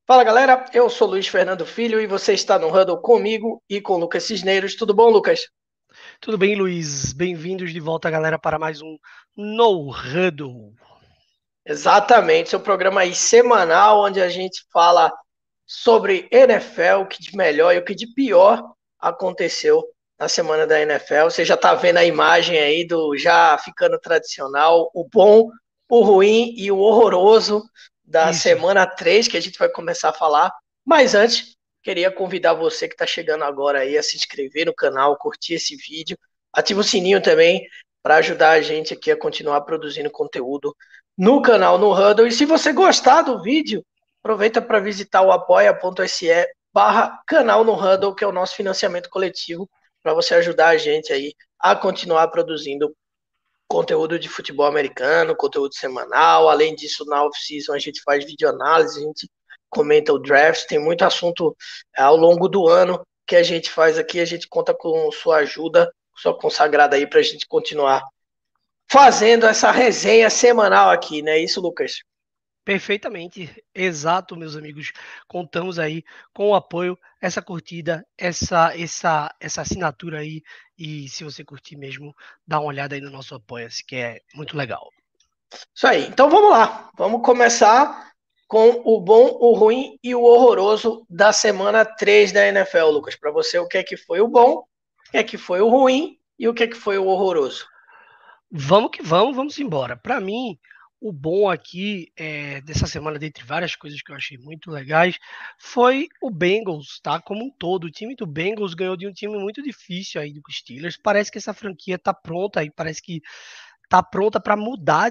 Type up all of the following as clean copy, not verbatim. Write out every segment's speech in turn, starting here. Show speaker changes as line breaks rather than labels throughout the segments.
Fala galera, eu sou Luiz Fernando Filho e você está no Huddle comigo e com o Lucas Cisneiros. Tudo bom, Lucas?
Tudo bem, Luiz? Bem-vindos de volta, galera, para mais um No Huddle.
Exatamente, seu programa aí semanal onde a gente fala sobre NFL, o que de melhor e o que de pior aconteceu na semana da NFL. Você já está vendo a imagem aí do já ficando tradicional, o bom, o ruim e o horroroso da
Isso.
semana 3 que a gente vai começar a falar. Mas antes, queria convidar você que está chegando agora aí a se inscrever no canal, curtir esse vídeo, ativa o sininho também para ajudar a gente aqui a continuar produzindo conteúdo no canal no Huddle. E se você gostar do vídeo, aproveita para visitar o apoia.se/canal no Huddle, que é o nosso financiamento coletivo, para você ajudar a gente aí a continuar produzindo conteúdo de futebol americano, conteúdo semanal. Além disso, na off-season a gente faz videoanálise, a gente comenta o draft, tem muito assunto ao longo do ano que a gente faz aqui, a gente conta com sua ajuda, sua consagrada aí para a gente continuar fazendo essa resenha semanal aqui, né? Isso, Lucas?
Perfeitamente, exato, meus amigos. Contamos aí com o apoio, essa curtida, essa assinatura aí. E se você curtir mesmo, dá uma olhada aí no nosso Apoia-se, que é muito legal.
Isso aí. Então vamos lá. Vamos começar com o bom, o ruim e o horroroso da semana 3 da NFL, Lucas. Para você, o que é que foi o bom, o que é que foi o ruim e o que é que foi o horroroso?
Vamos que vamos embora. Para mim, o bom aqui dessa semana, dentre várias coisas que eu achei muito legais, foi o Bengals, tá? Como um todo. O time do Bengals ganhou de um time muito difícil aí do Steelers. Parece que essa franquia tá pronta aí, parece que tá pronta para mudar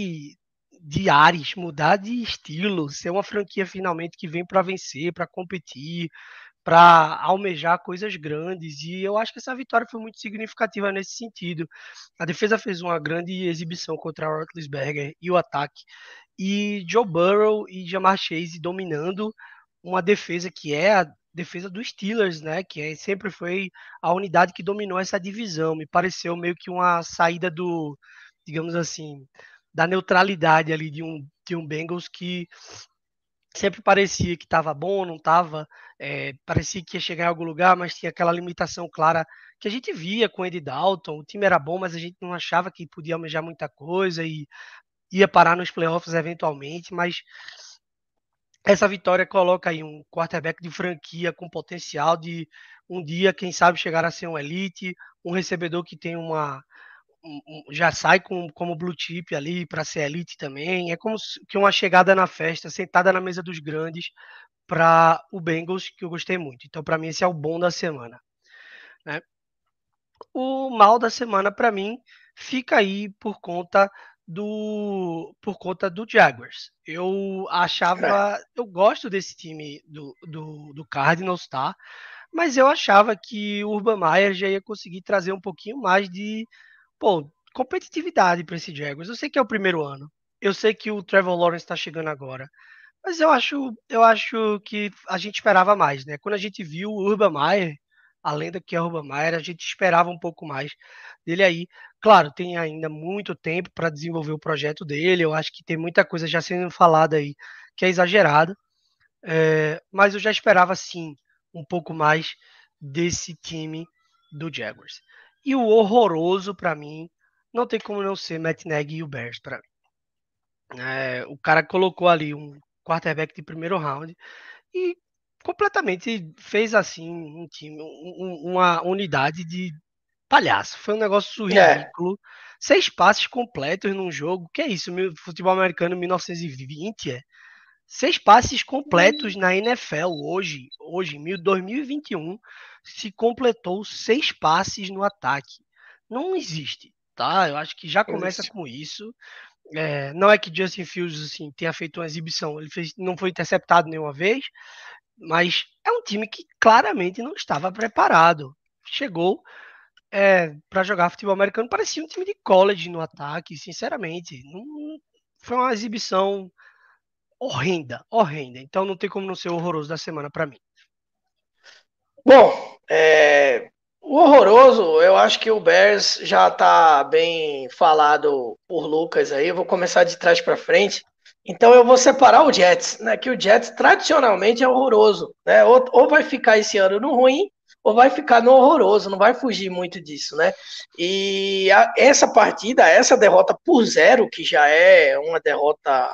de ares, mudar de estilo, ser uma franquia finalmente que vem para vencer, para competir, para almejar coisas grandes. E eu acho que essa vitória foi muito significativa nesse sentido. A defesa fez uma grande exibição contra a Roethlisberger e o ataque. E Joe Burrow e Jamar Chase dominando uma defesa que é a defesa dos Steelers, né? Sempre foi a unidade que dominou essa divisão. Me pareceu meio que uma saída do, digamos assim, da neutralidade ali de um Bengals que sempre parecia que estava bom, não estava, parecia que ia chegar em algum lugar, mas tinha aquela limitação clara que a gente via com o Andy Dalton. O time era bom, mas a gente não achava que podia almejar muita coisa e ia parar nos playoffs eventualmente. Mas essa vitória coloca aí um quarterback de franquia com potencial de um dia, quem sabe, chegar a ser um elite, um recebedor que tem já sai como blue chip ali para ser elite também. É como que uma chegada na festa, sentada na mesa dos grandes para o Bengals, que eu gostei muito. Então, para mim, esse é o bom da semana. Né? O mal da semana, para mim, fica aí por conta do Jaguars. Eu gosto desse time do Cardinals, tá? Mas eu achava que o Urban Meyer já ia conseguir trazer um pouquinho mais de, pô, competitividade para esse Jaguars. Eu sei que é o primeiro ano. Eu sei que o Trevor Lawrence está chegando agora. Mas eu acho que a gente esperava mais, né? Quando a gente viu o Urban Meyer, a lenda que é o Urban Meyer, a gente esperava um pouco mais dele aí. Claro, tem ainda muito tempo para desenvolver o projeto dele. Eu acho que tem muita coisa já sendo falada aí que é exagerada. Mas eu já esperava sim um pouco mais desse time do Jaguars. E o horroroso para mim não tem como não ser Matt Nagy e o Bears para mim. O cara colocou ali um quarterback de primeiro round e completamente fez assim um time, uma unidade de palhaço. Foi um negócio
É,
ridículo. 6 passes completos num jogo. Que é isso? Futebol americano 1920 é? 6 passes completos na NFL hoje, 2021, se completou 6 passes no ataque. Não existe, tá? Eu acho que já começa
existe.
com isso. Não é que Justin Fields assim, tenha feito uma exibição, não foi interceptado nenhuma vez, mas é um time que claramente não estava preparado. Chegou para jogar futebol americano, parecia um time de college no ataque, sinceramente. Não, foi uma exibição horrenda, horrenda. Então não tem como não ser horroroso da semana para mim.
Bom, o horroroso, eu acho que o Bears já está bem falado por Lucas aí. Eu vou começar de trás para frente. Então eu vou separar o Jets, né? Que o Jets tradicionalmente é horroroso, né? Ou vai ficar esse ano no ruim, ou vai ficar no horroroso, não vai fugir muito disso, né? E essa partida, essa derrota por 0, que já é uma derrota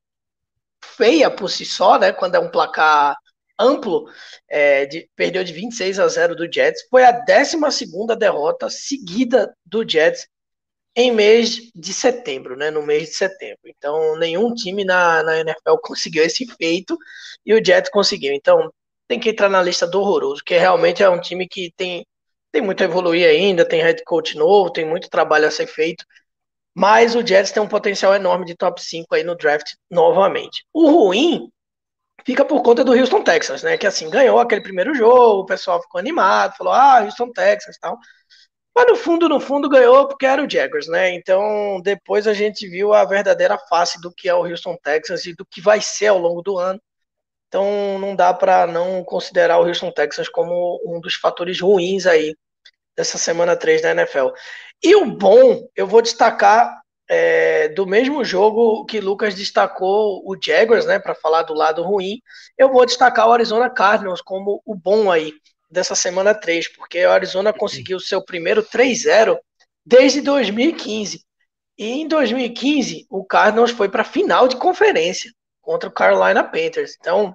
feia por si só, né? Quando é um placar amplo, perdeu de 26-0 do Jets, foi a 12ª derrota seguida do Jets em mês de setembro, né? No mês de setembro. Então, nenhum time na NFL conseguiu esse feito e o Jets conseguiu. Então, tem que entrar na lista do horroroso, que realmente é um time que tem muito a evoluir ainda, tem head coach novo, tem muito trabalho a ser feito, mas o Jets tem um potencial enorme de top 5 aí no draft novamente. O ruim fica por conta do Houston Texans, né? Que assim, ganhou aquele primeiro jogo, o pessoal ficou animado, falou, Houston Texans e tal. Mas no fundo ganhou porque era o Jaguars, né? Então depois a gente viu a verdadeira face do que é o Houston Texans e do que vai ser ao longo do ano. Então não dá para não considerar o Houston Texans como um dos fatores ruins aí dessa semana 3 da NFL. E o bom, eu vou destacar do mesmo jogo que Lucas destacou o Jaguars, né, para falar do lado ruim, eu vou destacar o Arizona Cardinals como o bom aí dessa semana 3, porque o Arizona conseguiu seu primeiro 3-0 desde 2015. E em 2015, o Cardinals foi para a final de conferência contra o Carolina Panthers. Então,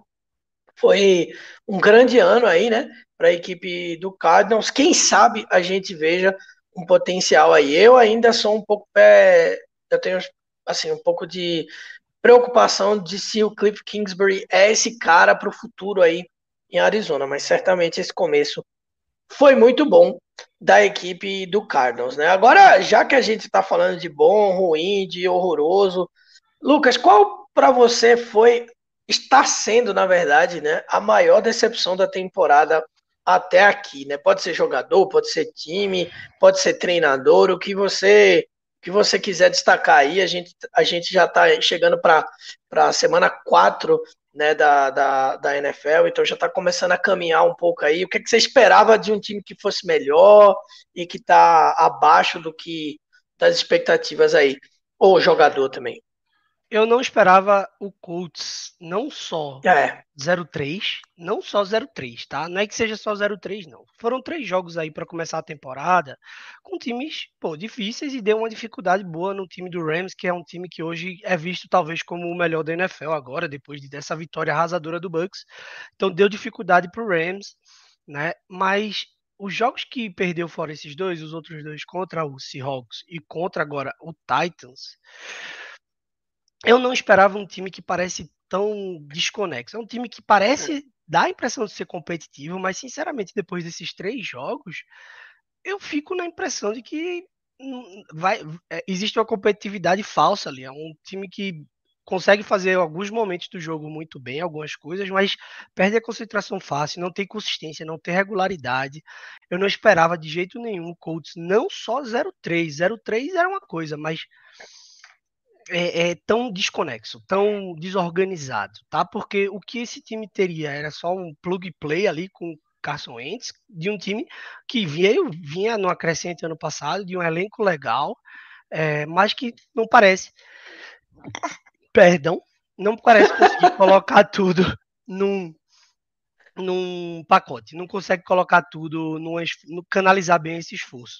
foi um grande ano aí, né, para a equipe do Cardinals. Quem sabe a gente veja um potencial aí. Eu ainda sou um pouco eu tenho assim um pouco de preocupação de se o Cliff Kingsbury é esse cara para o futuro aí em Arizona, mas certamente esse começo foi muito bom da equipe do Cardinals, né? Agora, já que a gente está falando de bom, ruim, de horroroso, Lucas, qual para você está sendo, na verdade, né, a maior decepção da temporada até aqui, né? Pode ser jogador, pode ser time, pode ser treinador, o que você quiser destacar aí, a gente já está chegando para a semana 4, né, da NFL, então já está começando a caminhar um pouco aí. O que, é que você esperava de um time que fosse melhor e que está abaixo do que das expectativas aí? Ou jogador também.
Eu não esperava o Colts não só
É,
0-3, não só 0-3, tá? Não é que seja só 0-3, não. Foram 3 jogos aí para começar a temporada com times, pô, difíceis e deu uma dificuldade boa no time do Rams, que é um time que hoje é visto talvez como o melhor da NFL agora, depois dessa vitória arrasadora do Bucks. Então deu dificuldade pro Rams, né? Mas os jogos que perdeu fora esses dois, os outros dois contra o Seahawks e contra agora o Titans, eu não esperava um time que parece tão desconexo. É um time que parece dar a impressão de ser competitivo, mas sinceramente, depois desses 3 jogos, eu fico na impressão de que existe uma competitividade falsa ali. É um time que consegue fazer alguns momentos do jogo muito bem, algumas coisas, mas perde a concentração fácil, não tem consistência, não tem regularidade. Eu não esperava de jeito nenhum o Colts não só 0-3. 0-3 era uma coisa, mas tão desconexo, tão desorganizado, tá? Porque o que esse time teria era só um plug and play ali com Carson Wentz, de um time que vinha numa crescente ano passado, de um elenco legal, mas que não parece, perdão, não parece conseguir colocar tudo num, num pacote, não consegue colocar tudo, canalizar bem esse esforço.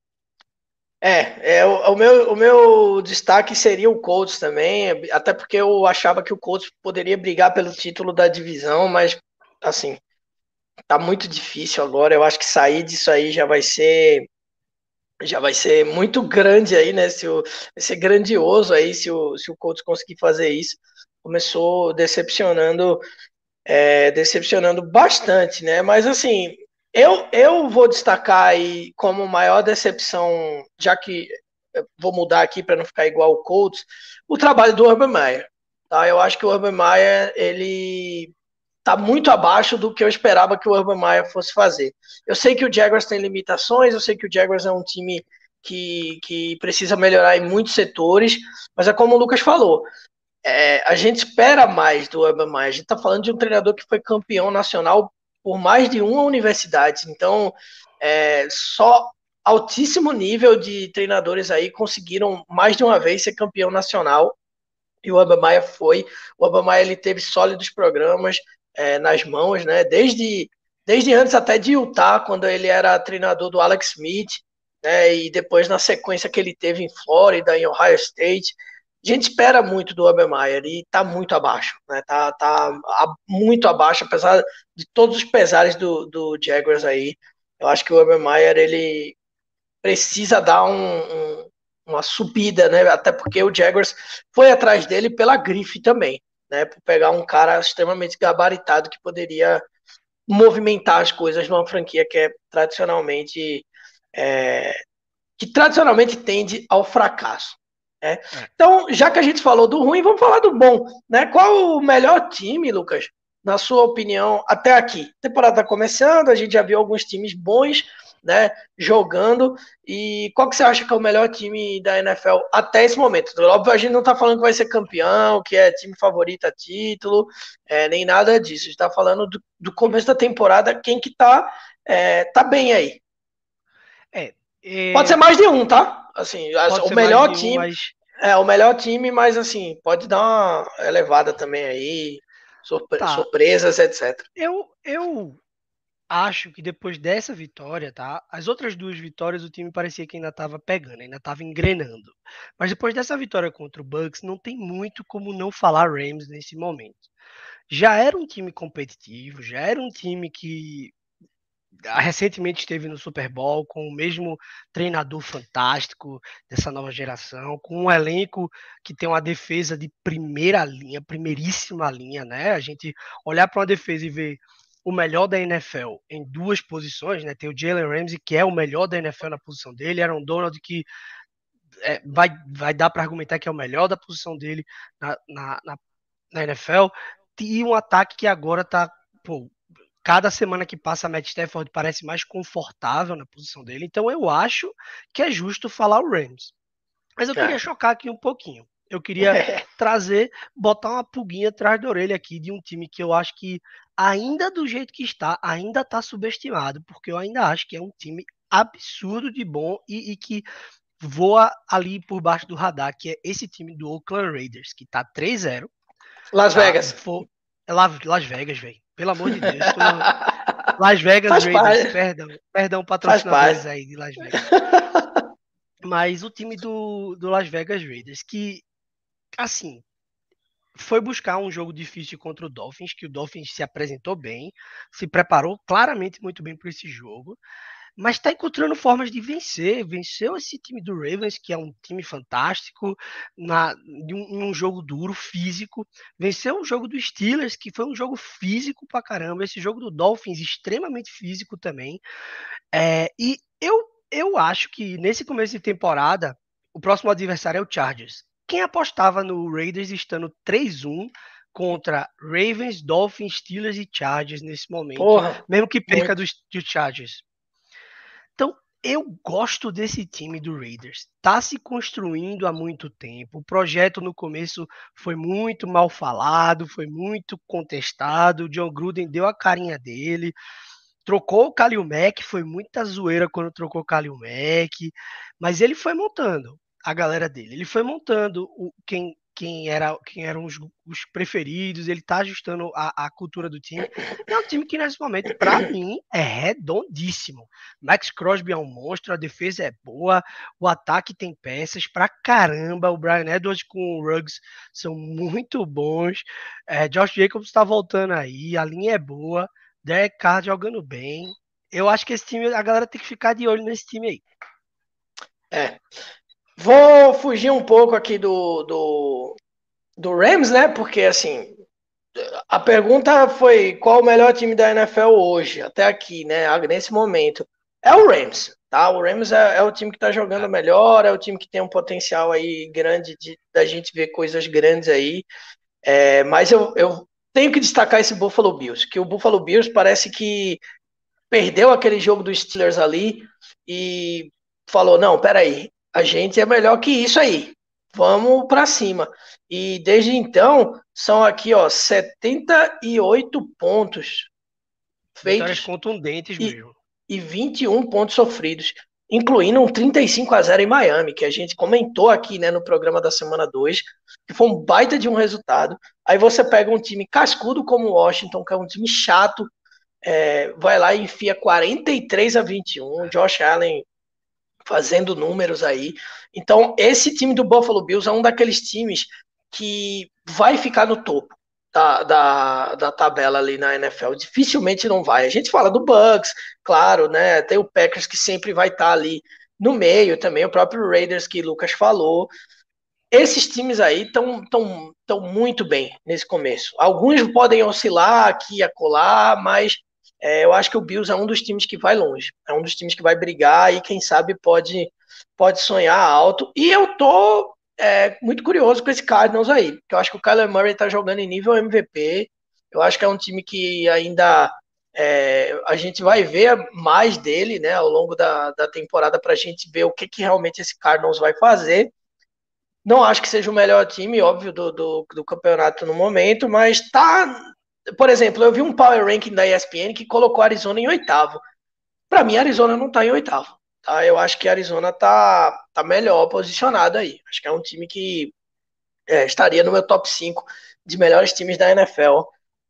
o meu destaque seria o Colts também, até porque eu achava que o Colts poderia brigar pelo título da divisão, mas assim, tá muito difícil agora. Eu acho que sair disso aí já vai ser muito grande aí, né? Vai ser grandioso aí se o Colts conseguir fazer isso. Começou decepcionando bastante, né? Mas assim, eu vou destacar aí como maior decepção, já que eu vou mudar aqui para não ficar igual o Colts, o trabalho do Urban Meyer. Tá? Eu acho que o Urban Meyer, ele tá muito abaixo do que eu esperava que o Urban Meyer fosse fazer. Eu sei que o Jaguars tem limitações, eu sei que o Jaguars é um time que precisa melhorar em muitos setores, mas é como o Lucas falou, a gente espera mais do Urban Meyer. A gente está falando de um treinador que foi campeão nacional por mais de uma universidade. Então, só altíssimo nível de treinadores aí conseguiram mais de uma vez ser campeão nacional. e o Abamayia foi. O Abamayia ele teve sólidos programas nas mãos, né? Desde antes até de Utah, quando ele era treinador do Alex Smith, né? E depois na sequência que ele teve em Flórida, em Ohio State. A gente espera muito do Abamayia, ele tá muito abaixo, né? Muito abaixo, apesar de todos os pesares do Jaguars aí. Eu acho que o Abamayia, ele precisa dar uma subida, né? Até porque o Jaguars foi atrás dele pela grife também, né? Por pegar um cara extremamente gabaritado que poderia movimentar as coisas numa franquia que é tradicionalmente é, que tradicionalmente tende ao fracasso. Né? Então, já que a gente falou do ruim, vamos falar do bom. Né? Qual o melhor time, Lucas, na sua opinião, até aqui? A temporada está começando, a gente já viu alguns times bons, né, jogando. E qual que você acha que é o melhor time da NFL até esse momento? Óbvio, a gente não está falando que vai ser campeão, que é time favorito a título, nem nada disso. A gente está falando do começo da temporada, quem que tá bem aí. Pode ser mais de um, tá? Assim, o melhor time. Mas... o melhor time, mas assim, pode dar uma elevada também aí, surpresas, etc.
Eu acho que depois dessa vitória, tá? As outras duas vitórias o time parecia que ainda estava pegando, ainda estava engrenando. Mas depois dessa vitória contra o Bucks, não tem muito como não falar Rams nesse momento. Já era um time competitivo, já era um time que recentemente esteve no Super Bowl com o mesmo treinador fantástico dessa nova geração, com um elenco que tem uma defesa de primeira linha, primeiríssima linha, né? A gente olhar para uma defesa e ver o melhor da NFL em duas posições, né? Tem o Jalen Ramsey, que é o melhor da NFL na posição dele, Aaron Donald, que vai dar para argumentar que é o melhor da posição dele na NFL, e um ataque que agora está cada semana que passa, Matt Stafford parece mais confortável na posição dele. Então eu acho que é justo falar o Rams. Mas eu queria chocar aqui um pouquinho. Eu queria botar uma pulguinha atrás da orelha aqui de um time que eu acho que ainda do jeito que está, ainda está subestimado, porque eu ainda acho que é um time absurdo de bom e que voa ali por baixo do radar, que é esse time do Oakland Raiders, que tá 3-0.
Las Vegas.
Las Vegas, velho. Pelo amor de Deus. Las Vegas Raiders, perdão, patrocinadores aí de Las Vegas. Mas o time do Las Vegas Raiders, que, assim, foi buscar um jogo difícil contra o Dolphins, que o Dolphins se apresentou bem, se preparou claramente muito bem para esse jogo, mas está encontrando formas de vencer. Venceu esse time do Ravens, que é um time fantástico, em um jogo duro, físico. Venceu o jogo do Steelers, que foi um jogo físico pra caramba. Esse jogo do Dolphins, extremamente físico também. E eu acho que nesse começo de temporada, o próximo adversário é o Chargers. Quem apostava no Raiders estando 3-1 contra Ravens, Dolphins, Steelers e Chargers nesse momento, mesmo que perca dos Chargers? Então, eu gosto desse time do Raiders. Tá se construindo há muito tempo. O projeto no começo foi muito mal falado, foi muito contestado. O John Gruden deu a carinha dele. Trocou o Khalil Mack, foi muita zoeira quando trocou o Khalil Mack, mas ele foi montando a galera dele. Ele foi montando quem eram os preferidos, ele tá ajustando a cultura do time. É um time que, nesse momento, para mim, é redondíssimo. Max Crosby é um monstro, a defesa é boa, o ataque tem peças pra caramba, o Brian Edwards com o Ruggs são muito bons, Josh Jacobs tá voltando aí, a linha é boa, Derek Carr jogando bem. Eu acho que esse time, a galera tem que ficar de olho nesse time aí.
Vou fugir um pouco aqui do Rams, né? Porque, assim, a pergunta foi qual o melhor time da NFL hoje, até aqui, né? Nesse momento. É o Rams, tá? O Rams é o time que tá jogando melhor, é o time que tem um potencial aí grande da gente ver coisas grandes aí. Mas eu tenho que destacar esse Buffalo Bills, que o Buffalo Bills parece que perdeu aquele jogo dos Steelers ali e falou, não, peraí, a gente é melhor que isso aí, vamos para cima. E desde então, são aqui, 78 pontos feitos
contundentes mesmo.
E 21 pontos sofridos. incluindo um 35-0 em Miami, que a gente comentou aqui, né, no programa da semana 2, que foi um baita de um resultado. Aí você pega um time cascudo como o Washington, que é um time chato, vai lá e enfia 43-21, Josh Allen fazendo números aí. Então, esse time do Buffalo Bills é um daqueles times que vai ficar no topo da tabela ali na NFL. Dificilmente não vai. A gente fala do Bucks, claro, né? Tem o Packers que sempre vai estar ali no meio também, o próprio Raiders que Lucas falou. Esses times aí estão muito bem nesse começo. Alguns podem oscilar aqui e acolá, mas eu acho que o Bills é um dos times que vai longe. É um dos times que vai brigar e quem sabe pode sonhar alto. E eu tô muito curioso com esse Cardinals aí, porque eu acho que o Kyler Murray tá jogando em nível MVP. Eu acho que é um time que ainda a gente vai ver mais dele, né, ao longo da temporada para a gente ver o que realmente esse Cardinals vai fazer. Não acho que seja o melhor time, óbvio, do campeonato no momento, mas tá. Por exemplo, eu vi um Power Ranking da ESPN que colocou a Arizona em oitavo. Para mim, a Arizona não tá em oitavo. Tá? Eu acho que a Arizona tá melhor posicionada aí. Acho que é um time que estaria no meu top 5 de melhores times da NFL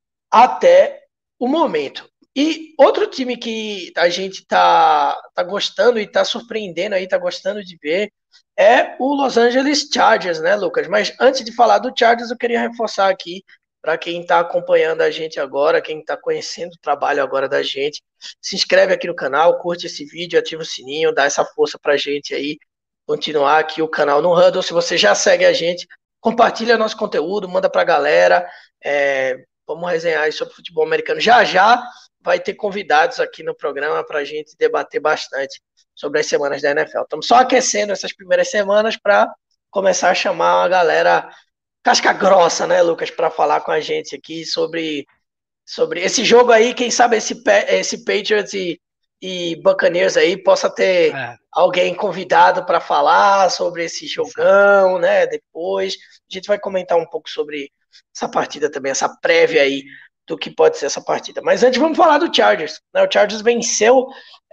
até o momento. E outro time que a gente tá gostando e tá surpreendendo aí, tá gostando de ver, é o Los Angeles Chargers, né, Lucas? Mas antes de falar do Chargers, eu queria reforçar aqui para quem está acompanhando a gente agora, quem está conhecendo o trabalho agora da gente, se inscreve aqui no canal, curte esse vídeo, ativa o sininho, dá essa força para a gente aí, continuar aqui o canal no Huddle. Se você já segue a gente, compartilha nosso conteúdo, manda para a galera. Vamos resenhar aí sobre futebol americano. Já já vai ter convidados aqui no programa para a gente debater bastante sobre as semanas da NFL. Estamos só aquecendo essas primeiras semanas para começar a chamar a galera casca grossa, né, Lucas, para falar com a gente aqui sobre esse jogo aí. Quem sabe esse Patriots e Buccaneers aí possa ter alguém convidado para falar sobre esse jogão, né? Depois a gente vai comentar um pouco sobre essa partida também, essa prévia aí do que pode ser essa partida. Mas antes vamos falar do Chargers, né? O Chargers venceu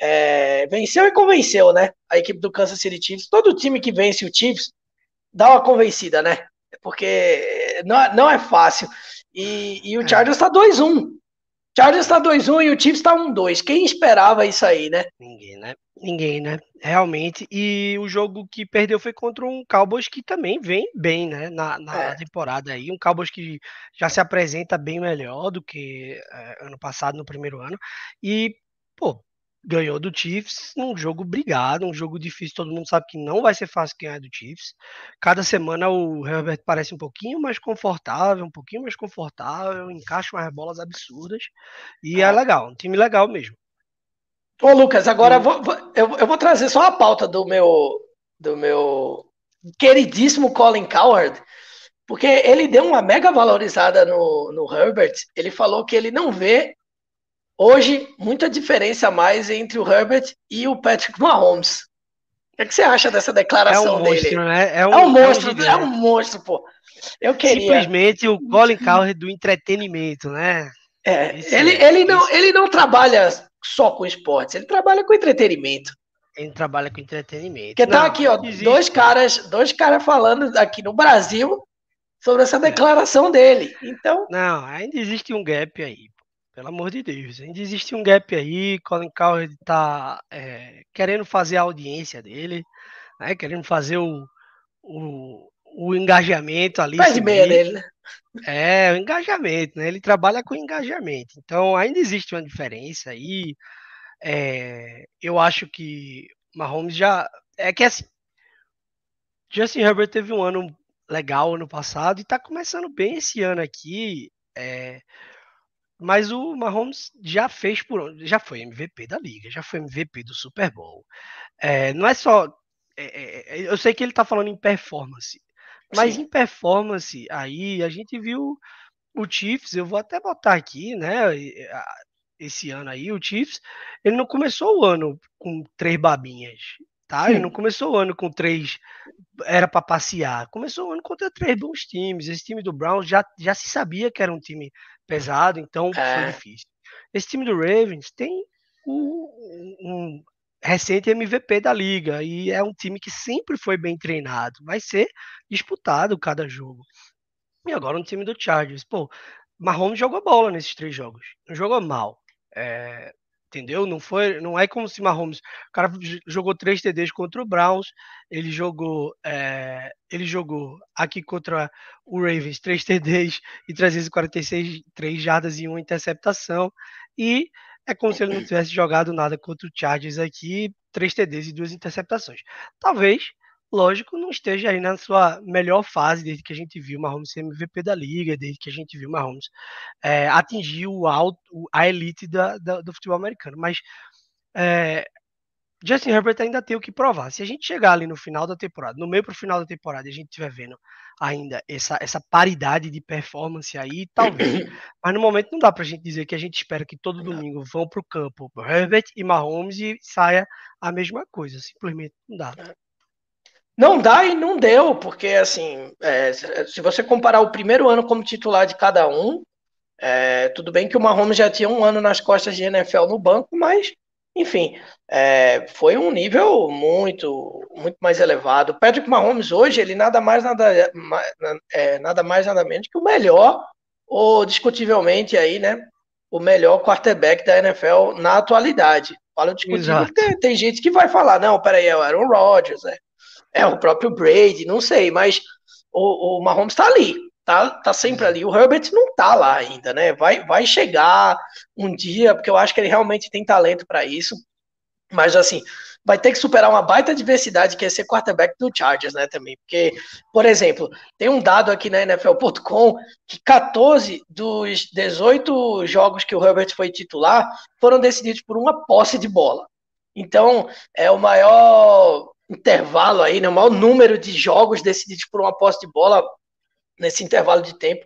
e convenceu, né? A equipe do Kansas City Chiefs. Todo time que vence o Chiefs dá uma convencida, né? Porque não é fácil. E o Chargers está 2-1. Chargers está 2-1 e o Chiefs está 1-2. Quem esperava isso aí, né?
Ninguém, né? Realmente. E o jogo que perdeu foi contra um Cowboys que também vem bem, né? Na temporada aí. Um Cowboys que já se apresenta bem melhor do que ano passado, no primeiro ano. E, pô, ganhou do Chiefs num jogo brigado, um jogo difícil. Todo mundo sabe que não vai ser fácil ganhar do Chiefs. Cada semana o Herbert parece um pouquinho mais confortável, encaixa umas bolas absurdas. E é legal, um time legal mesmo.
Ô, Lucas, agora eu vou trazer só a pauta do meu queridíssimo Colin Cowherd, porque ele deu uma mega valorizada no Herbert. Ele falou que ele não vê hoje muita diferença mais entre o Herbert e o Patrick Mahomes. O que você acha dessa declaração dele?
Né?
É um monstro, pô. Eu queria.
Simplesmente o Colin Cowherd do entretenimento, né?
Ele não trabalha só com esportes, ele trabalha com entretenimento.
Ele trabalha com entretenimento.
Porque tá aqui, ó, dois caras falando aqui no Brasil sobre essa declaração dele. Então.
Não, ainda existe um gap aí. Pelo amor de Deus, ainda existe um gap aí. Colin Cowherd tá querendo fazer a audiência dele, né? Querendo fazer o engajamento ali.
Faz de meia dele, né?
O engajamento, né? Ele trabalha com engajamento. Então ainda existe uma diferença aí. Eu acho que Mahomes já. É que assim, Justin Herbert teve um ano legal ano passado e tá começando bem esse ano aqui. Mas o Mahomes já fez já foi MVP da liga, já foi MVP do Super Bowl. Não é só. Eu sei que ele tá falando em performance, mas Sim. Em performance aí a gente viu o Chiefs, eu vou até botar aqui, né? Esse ano aí, o Chiefs, ele não começou o ano com 3 babinhas, tá? Ele não começou o ano com 3 era para passear. Começou o ano contra 3 bons times. Esse time do Browns já se sabia que era um time pesado, então foi difícil. Esse time do Ravens tem recente MVP da liga e é um time que sempre foi bem treinado. Vai ser disputado cada jogo. E agora um time do Chargers. Pô, Mahomes jogou bola nesses 3 jogos. Não jogou mal. É, entendeu? Não é como se Mahomes. O cara jogou 3 TDs contra o Browns. Ele jogou aqui contra o Ravens 3 TDs e 346 3 jardas e uma interceptação. E é como se ele não tivesse jogado nada contra o Chargers aqui, 3 TDs e 2 interceptações. Talvez, lógico, não esteja aí na sua melhor fase desde que a gente viu o Mahomes ser MVP da liga, desde que a gente viu o Mahomes atingir a elite do futebol americano. Mas é, Justin Herbert ainda tem o que provar. Se a gente chegar ali no final da temporada, no meio para o final da temporada, e a gente estiver vendo ainda essa paridade de performance aí, talvez. Mas no momento não dá para a gente dizer que a gente espera que todo domingo vão para o campo Herbert e Mahomes e saia a mesma coisa. Simplesmente não dá.
Não dá e não deu, porque assim, se você comparar o primeiro ano como titular de cada um, tudo bem que o Mahomes já tinha um ano nas costas de NFL no banco, mas, enfim, foi um nível muito mais elevado. O Patrick Mahomes hoje, ele nada mais, nada menos que o melhor, ou discutivelmente aí, né, o melhor quarterback da NFL na atualidade. Falo discutível
Exato.
porque tem gente que vai falar, não, peraí, é o Aaron Rodgers, o próprio Brady, não sei, mas o Mahomes tá ali, tá sempre ali. O Herbert não tá lá ainda, né? Vai chegar um dia, porque eu acho que ele realmente tem talento para isso, mas assim, vai ter que superar uma baita adversidade que é ser quarterback do Chargers, né, também. Porque, por exemplo, tem um dado aqui na NFL.com que 14 dos 18 jogos que o Herbert foi titular foram decididos por uma posse de bola. Então, é o maior intervalo aí, né, o maior número de jogos decididos por uma posse de bola nesse intervalo de tempo.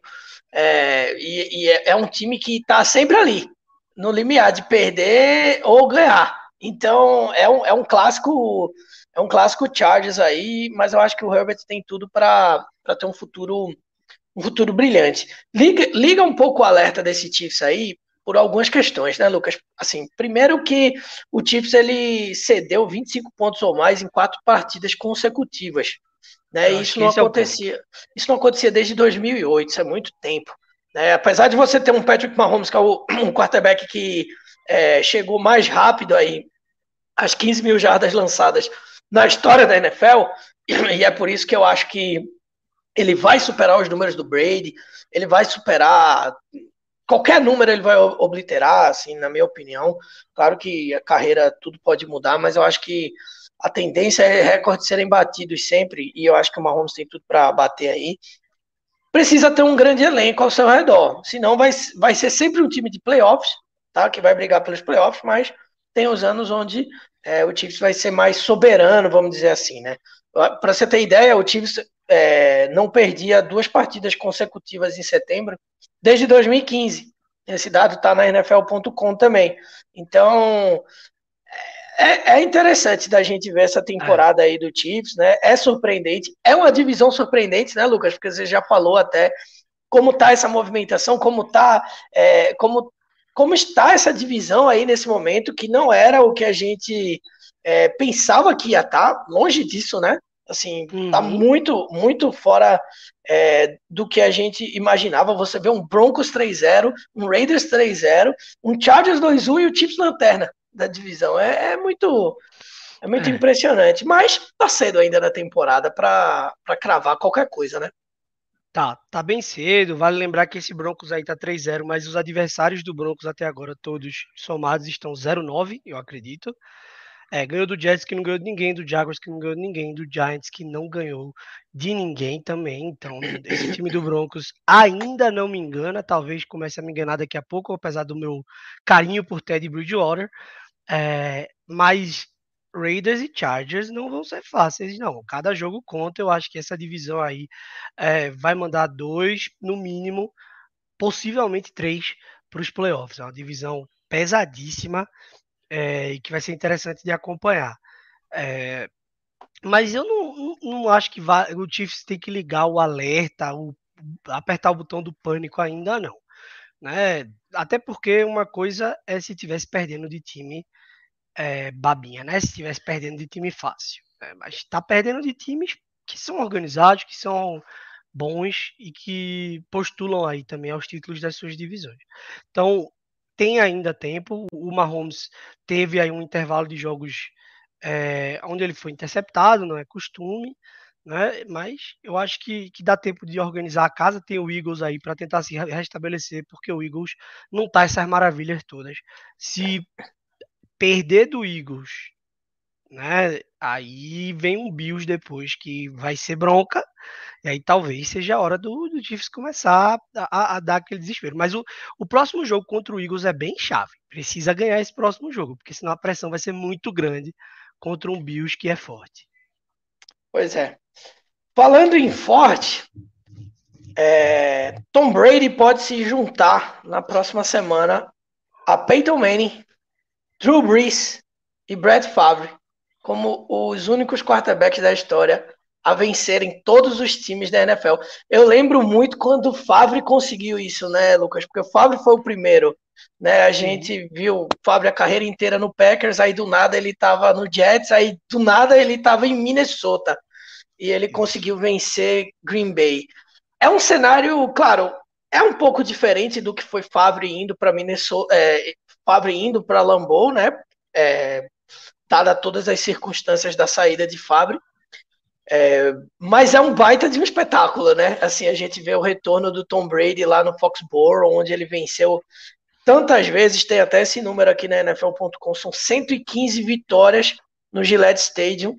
É um time que está sempre ali, no limiar de perder ou ganhar. Então, é um clássico Chargers aí, mas eu acho que o Herbert tem tudo para ter um futuro brilhante. Liga um pouco o alerta desse Chiefs aí por algumas questões, né, Lucas? Assim, primeiro que o Chiefs ele cedeu 25 pontos ou mais em 4 partidas consecutivas, né?
Eu
E
acho que esse é o ponto.
isso não acontecia desde 2008, isso é muito tempo. Né? Apesar de você ter um Patrick Mahomes que é um quarterback que chegou mais rápido aí às 15 mil jardas lançadas na história da NFL, e é por isso que eu acho que ele vai superar os números do Brady, ele vai superar qualquer número, ele vai obliterar, assim, na minha opinião. Claro que a carreira tudo pode mudar, mas eu acho que a tendência é recordes serem batidos sempre, e eu acho que o Mahomes tem tudo para bater aí. Precisa ter um grande elenco ao seu redor, senão vai ser sempre um time de playoffs, tá? Que vai brigar pelos playoffs, mas tem os anos onde o Chiefs vai ser mais soberano, vamos dizer assim, né? Para você ter ideia, o Chiefs não perdia 2 partidas consecutivas em setembro desde 2015. Esse dado está na NFL.com também. Então, é interessante da gente ver essa
É,
temporada aí do Chiefs, né? É surpreendente. É uma divisão surpreendente, né, Lucas? Porque você já falou até como tá essa movimentação, como está essa divisão aí nesse momento, que não era o que a gente pensava que ia estar, longe disso, né? Assim, tá
uhum,
muito fora do que a gente imaginava. Você vê um Broncos 3-0, um Raiders 3-0, um Chargers 2-1 e o Chiefs lanterna da divisão. É muito
é.
impressionante, mas tá cedo ainda na temporada para cravar qualquer coisa, né?
Tá bem cedo. Vale lembrar que esse Broncos aí tá 3-0, mas os adversários do Broncos até agora, todos somados, estão 0-9, eu acredito. Ganhou do Jets que não ganhou de ninguém, do Jaguars que não ganhou de ninguém, do Giants que não ganhou de ninguém também. Então, esse time do Broncos ainda não me engana. Talvez comece a me enganar daqui a pouco, apesar do meu carinho por Teddy Bridgewater. Mas Raiders e Chargers não vão ser fáceis, não. Cada jogo conta. Eu acho que essa divisão aí vai mandar 2, no mínimo, possivelmente 3 para os playoffs. É uma divisão pesadíssima e que vai ser interessante de acompanhar. É, mas eu não acho que o Chiefs tem que ligar o alerta, apertar o botão do pânico ainda não. Né? Até porque uma coisa é se tivesse perdendo de time babinha, né? Se estivesse perdendo de time fácil. Né? Mas está perdendo de times que são organizados, que são bons e que postulam aí também aos títulos das suas divisões. Então, tem ainda tempo. O Mahomes teve aí um intervalo de jogos onde ele foi interceptado, não é costume, né? Mas eu acho que dá tempo de organizar a casa. Tem o Eagles aí para tentar se restabelecer, porque o Eagles não tá essas maravilhas todas. Se perder do Eagles, né? Aí vem um Bills depois que vai ser bronca, e aí talvez seja a hora do Chiefs começar a dar aquele desespero. Mas o próximo jogo contra o Eagles é bem chave. Precisa ganhar esse próximo jogo, porque senão a pressão vai ser muito grande contra um Bills que é forte.
Pois é. Falando em forte, Tom Brady pode se juntar na próxima semana a Peyton Manning, Drew Brees e Brett Favre como os únicos quarterbacks da história a vencerem todos os times da NFL. Eu lembro muito quando o Favre conseguiu isso, né, Lucas? Porque o Favre foi o primeiro, né? A gente viu o Favre a carreira inteira no Packers, aí do nada ele estava no Jets, aí do nada ele estava em Minnesota e ele conseguiu vencer Green Bay. É um cenário, claro, é um pouco diferente do que foi Favre indo para Minnesota, Favre indo para Lambeau, né? Dada todas as circunstâncias da saída de Favre. Mas é um baita de um espetáculo, né? Assim, a gente vê o retorno do Tom Brady lá no Foxborough, onde ele venceu tantas vezes, tem até esse número aqui na NFL.com, são 115 vitórias no Gillette Stadium.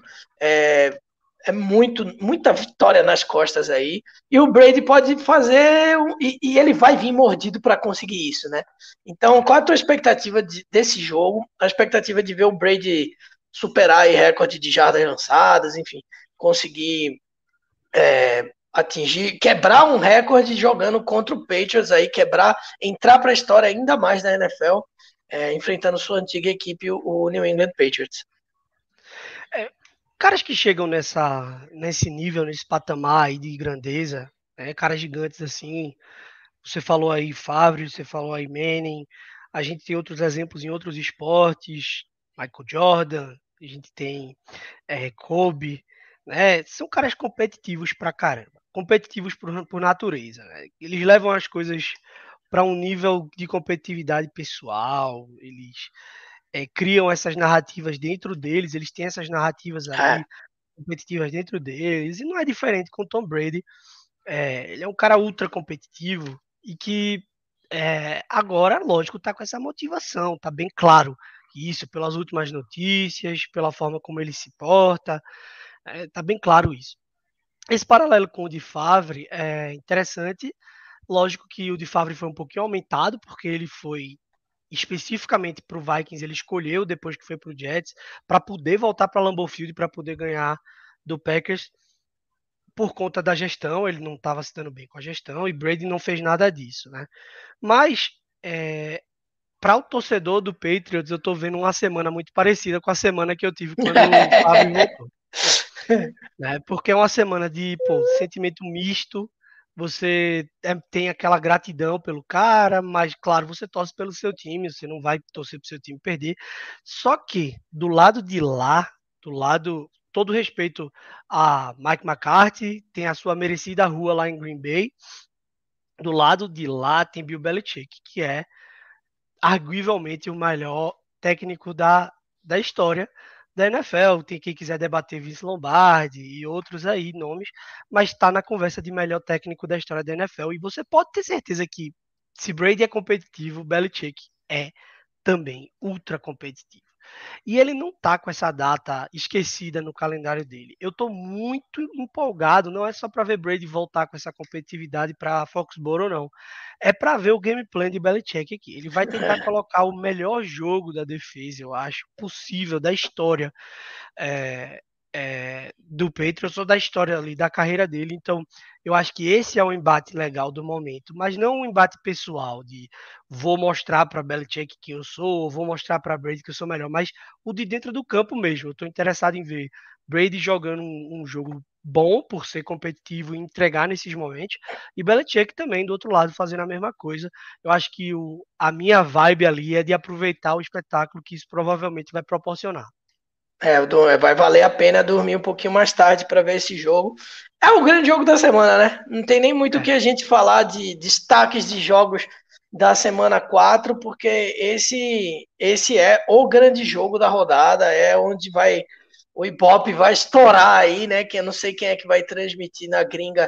Muita vitória nas costas aí. E o Brady pode fazer, e ele vai vir mordido para conseguir isso, né? Então, qual a tua expectativa desse jogo? A expectativa de ver o Brady superar o recorde de jardas lançadas, enfim, conseguir atingir, quebrar um recorde jogando contra o Patriots aí, entrar para a história ainda mais da NFL, enfrentando sua antiga equipe, o New England Patriots.
Caras que chegam nesse nível, nesse patamar aí de grandeza, né, caras gigantes assim, você falou aí Favre, você falou aí Manning, a gente tem outros exemplos em outros esportes, Michael Jordan, a gente tem Kobe, né? São caras competitivos pra caramba, competitivos por natureza, né? Eles levam as coisas para um nível de competitividade pessoal, eles criam essas narrativas dentro deles, eles têm essas narrativas ali competitivas dentro deles, e não é diferente com o Tom Brady. Ele é um cara ultra competitivo e que agora, lógico, tá com essa motivação, tá bem claro isso pelas últimas notícias, pela forma como ele se porta, tá bem claro isso. Esse paralelo com o de Favre é interessante, lógico que o de Favre foi um pouquinho aumentado, porque ele foi especificamente para o Vikings, ele escolheu depois que foi para o Jets, para poder voltar para Lambeau Field, para poder ganhar do Packers, por conta da gestão, ele não estava se dando bem com a gestão e Brady não fez nada disso, né? Mas para o torcedor do Patriots, eu estou vendo uma semana muito parecida com a semana que eu tive quando o Fábio voltou. Né? Porque é uma semana de sentimento misto. Você tem aquela gratidão pelo cara, mas claro, você torce pelo seu time, você não vai torcer para o seu time perder. Só que do lado de lá, todo respeito a Mike McCarthy, tem a sua merecida rua lá em Green Bay. Do lado de lá tem Bill Belichick, que é arguivelmente o melhor técnico da história da NFL. Tem quem quiser debater Vince Lombardi e outros aí nomes, mas está na conversa de melhor técnico da história da NFL. E você pode ter certeza que se Brady é competitivo, Belichick é também ultra competitivo. E ele não tá com essa data esquecida no calendário dele. Eu tô muito empolgado, não é só para ver Brady voltar com essa competitividade para Foxborough, não. É para ver o game plan de Belichick aqui. Ele vai tentar colocar o melhor jogo da defesa, eu acho, possível da história do Patriots ou da história ali da carreira dele. Então, eu acho que esse é o embate legal do momento, mas não um embate pessoal de vou mostrar para Belichick quem eu sou, vou mostrar para Brady que eu sou melhor, mas o de dentro do campo mesmo. Eu estou interessado em ver Brady jogando um jogo bom por ser competitivo e entregar nesses momentos, e Belichick também, do outro lado, fazendo a mesma coisa. Eu acho que a minha vibe ali é de aproveitar o espetáculo que isso provavelmente vai proporcionar.
Vai valer a pena dormir um pouquinho mais tarde para ver esse jogo. É o grande jogo da semana, né? Não tem nem muito o
É,
que a gente falar de destaques de jogos da semana 4, porque esse é o grande jogo da rodada, é onde o Ibope vai estourar aí, né? Que eu não sei quem é que vai transmitir na gringa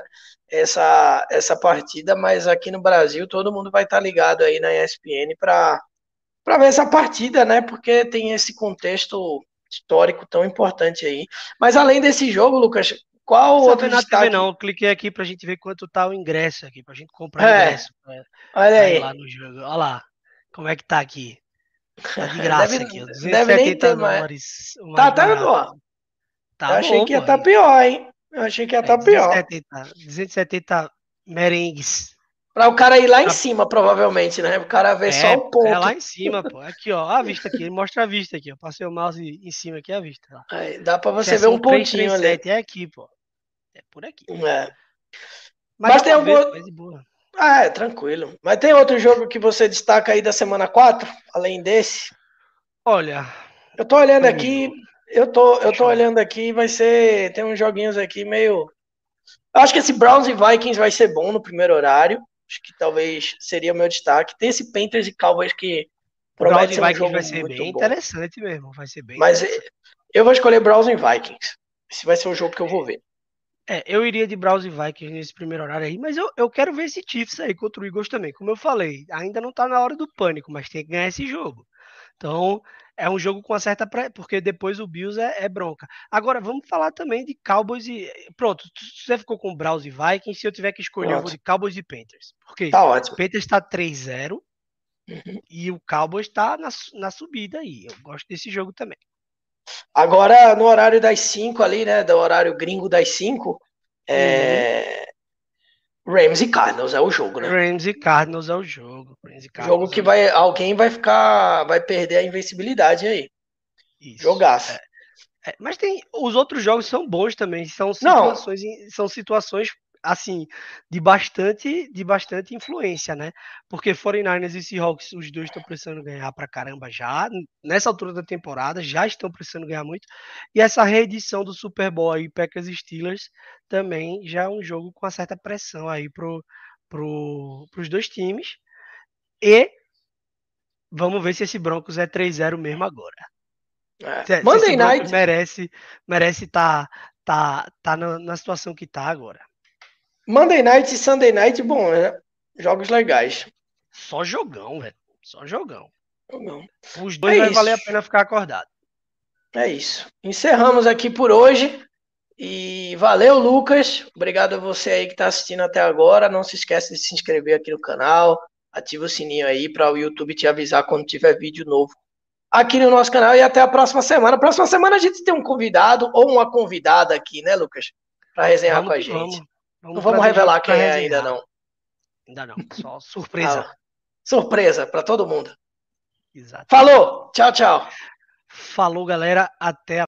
essa partida, mas aqui no Brasil todo mundo vai estar ligado aí na ESPN para ver essa partida, né? Porque tem esse contexto histórico tão importante aí. Mas além desse jogo, Lucas, qual
precisa
outro
ver na TV
destaque?
não, eu cliquei aqui pra gente ver quanto tá o ingresso aqui, pra gente comprar
É,
ingresso
olha
pra ir lá
aí.
no jogo. Olha lá, como é que tá aqui. Tá de
Deve,
graça aqui, ó,
deve nem ter
270
mais.
dólares, o
Tá
mais
até
barato.
boa. Eu
Tá
achei
bom,
que ia
pô.
estar pior, hein? Eu achei que ia
É,
estar pior.
270 merengues.
Para o cara ir lá em
Tá-
cima, provavelmente, né? O cara ver só o
É lá
ponto.
em cima, pô. Aqui, ó, a vista aqui, ele mostra a vista aqui, ó. Passei o mouse em cima aqui, a vista lá.
Aí, dá para você ver
Sessão
um pontinho ali.
337, é aqui, pô. É por aqui.
É.
Mas
Mas
dá
tem
pra
algum.
ver, pô, é de boa.
Ah, é, tranquilo. Mas tem outro jogo que você destaca aí da semana 4, além desse?
Olha,
Eu tô olhando
amigo,
aqui, eu tô
deixa eu...
olhando aqui, vai ser, tem uns joguinhos aqui meio, eu acho que esse Browns e Vikings vai ser bom no primeiro horário, acho que talvez seria o meu destaque. Tem esse Panthers e Cowboys que
Browns
promete
e
ser um
Vikings
jogo
vai ser
muito
bem
bom,
interessante mesmo. Vai ser bem
mas
interessante.
eu vou escolher Browns e Vikings. Esse vai ser o jogo que eu vou ver.
É, eu iria de Browns e Vikings nesse primeiro horário aí, mas eu quero ver esse Chiefs aí contra o Eagles também. Como eu falei, ainda não tá na hora do pânico, mas tem que ganhar esse jogo. Então, é um jogo com uma certa porque depois o Bills é bronca. Agora, vamos falar também de Cowboys e. Pronto, você ficou com Browns e Vikings. Se eu tiver que escolher, eu vou
Pronto,
de Cowboys e Panthers. Porque
tá ótimo.
Panthers está 3-0
Uhum.
e o Cowboys está na subida aí. Eu gosto desse jogo também.
Agora, no horário das 5 ali, né, do horário gringo das 5,
Uhum.
é... Rams e Cardinals é o jogo, né?
Rams e Cardinals é o jogo. Rams e
Jogo
Cardinals é
que
o jogo.
alguém vai perder a invencibilidade aí.
Isso.
Jogaço.
Mas tem os outros jogos são bons também,
Não,
são situações assim de bastante influência, né? Porque 49ers e Seahawks, os dois estão precisando ganhar pra caramba já, nessa altura da temporada, já estão precisando ganhar muito. E essa reedição do Super Bowl aí, Packers e Steelers, também já é um jogo com uma certa pressão aí pros dois times. E vamos ver se esse Broncos é 3-0 mesmo agora. Se esse
Monday
Broncos
Night,
merece tá na situação que tá agora.
Monday Night e Sunday Night, bom, né? Jogos legais.
Só jogão, velho. Só jogão.
Não.
Os
É
dois vai valer
isso.
a pena ficar acordado.
É isso. Encerramos aqui por hoje. E valeu, Lucas. Obrigado a você aí que está assistindo até agora. Não se esqueça de se inscrever aqui no canal. Ativa o sininho aí para o YouTube te avisar quando tiver vídeo novo aqui no nosso canal. E até a próxima semana. Próxima semana a gente tem um convidado ou uma convidada aqui, né, Lucas? Para resenhar com
Vamos
a
que
gente.
vamos.
Não
Vamos
vamos
trazer gente
revelar
para
quem é ainda,
resenhar.
não.
Ainda não. Só surpresa.
Ah, surpresa para todo mundo.
Exatamente.
Falou! Tchau, tchau.
Falou, galera. Até a